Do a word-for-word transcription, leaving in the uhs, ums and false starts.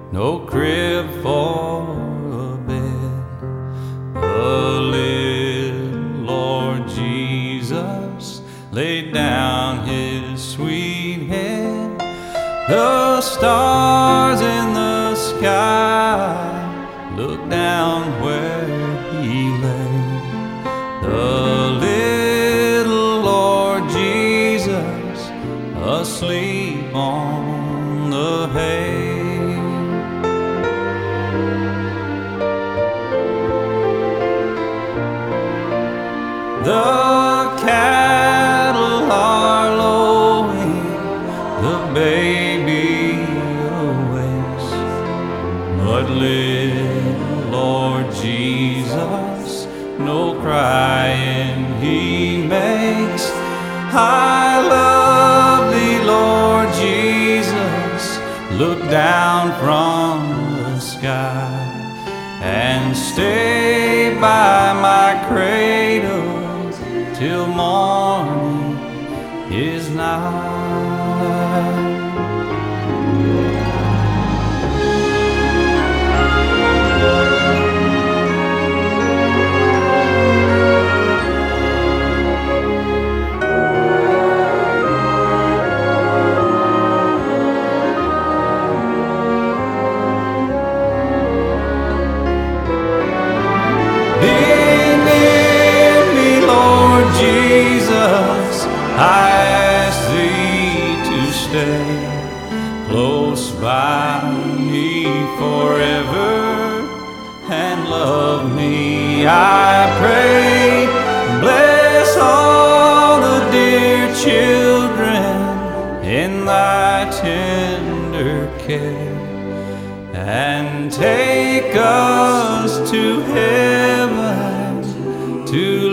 no crib for a bed. The little Lord Jesus laid down his sweet head. The stars in the sky looked down where he lay. The little Lord Jesus asleep on the hay. The cattle are lowing, the baby awakes, but little Lord Jesus no crying he makes. I love thee, Lord Jesus, look down from the sky and stay by my cradle till morning is nigh. I ask thee to stay close by me forever and love me, I pray. Bless all the dear children in thy tender care, and take us to heaven to